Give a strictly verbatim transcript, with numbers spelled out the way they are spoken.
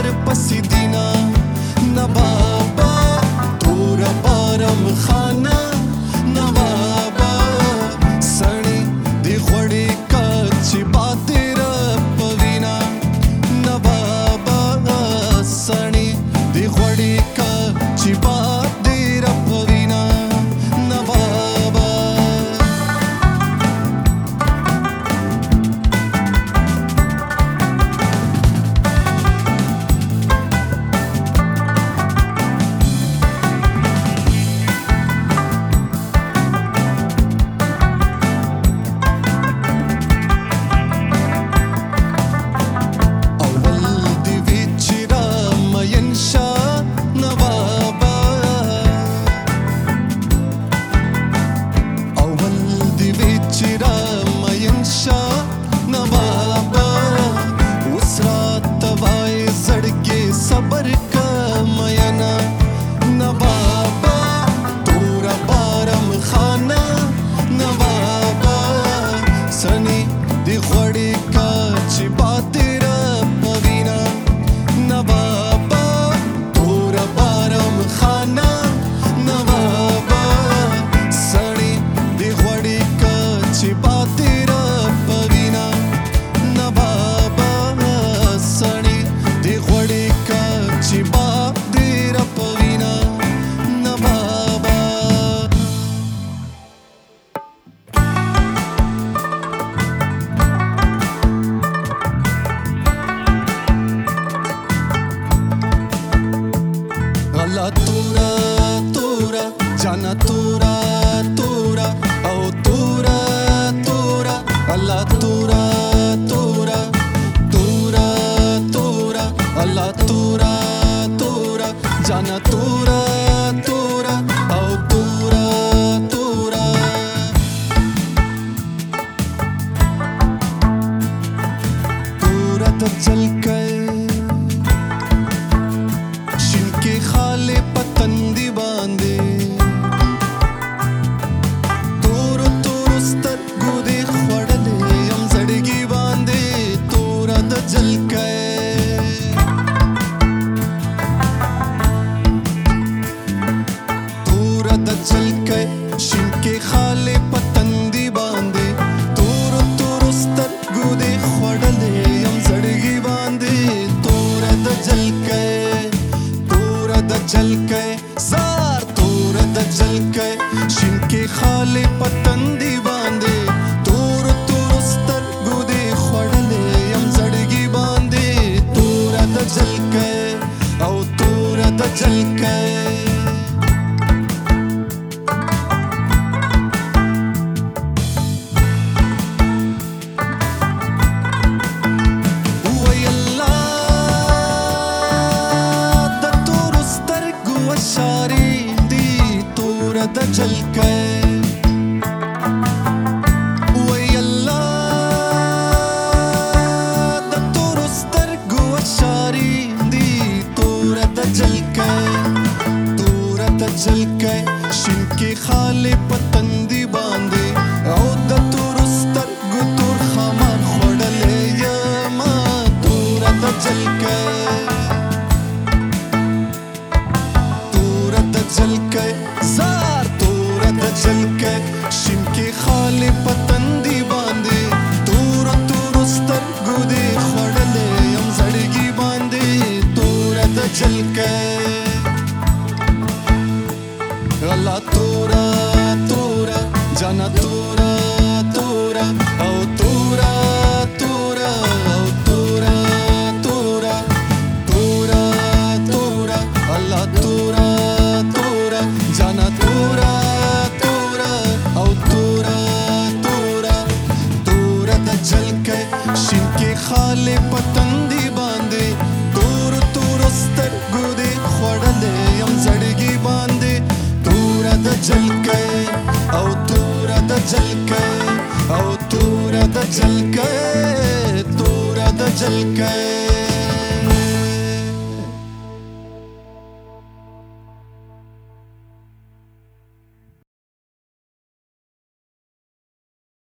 ور پسې دینا نوابا تور بارم خانه نوابا سړی دی خوړې کا چې باتر پوینا نوابا سړی دی خوړې کا چې باتر پوینا نوابا صبر کا مینا نوابا تور بارم خانه نوابا سنی دی خوړې کا چې باتر پوینا نوابا تور بارم خانه نوابا سنی دی خوړې کا چې باتر پوینا نوابا سنی دی خوړې چې با دیر پوینا نوابا الله تورا تورا جانا تورا تورا او تورا تورا الله تورا تورا تورا تورا الله تورا जाना तोरा तोरा आओ तोरा तोरा तोरा तो चल कर शिनके खाले पतंदी बांधे तोरो तोरो स्तर गुदे खड़ले हम जड़गी बांधे तोरा तो चल कर चल के शिनके खाले पतंदी बांधे तोर तोर स्तर गुदे खड़ले हम जड़गी बांधे तोरा द जल के तोरा द जल के सार तोरा द जल के शिनके खाले पतंदी बांधे तोर तोर स्तर गुदे खड़ले हम जड़गी बांधे तोरा द जल के औ तोरा द जल के द जल के वै अल्लाह द तोरो स्तरगु अशारी दी तोरा द जल के तोरा द जल के शिनके खाले पतंदी बांधे औ द तोरो स्तरगु तोर खमार खड़ले यमा तोरा द जल के तोरा द जल के चल के शिनके खाले पतंदी बांधे तोर तोर स्तर गुदे खड़ले हम जड़गी बांधे तोरा द चल के अल्लाह तोरा तोरा जाना तोरा तोरा औ तोरा तोरा औ तोरा तोरा तोरा तोरा अल्लाह तोरा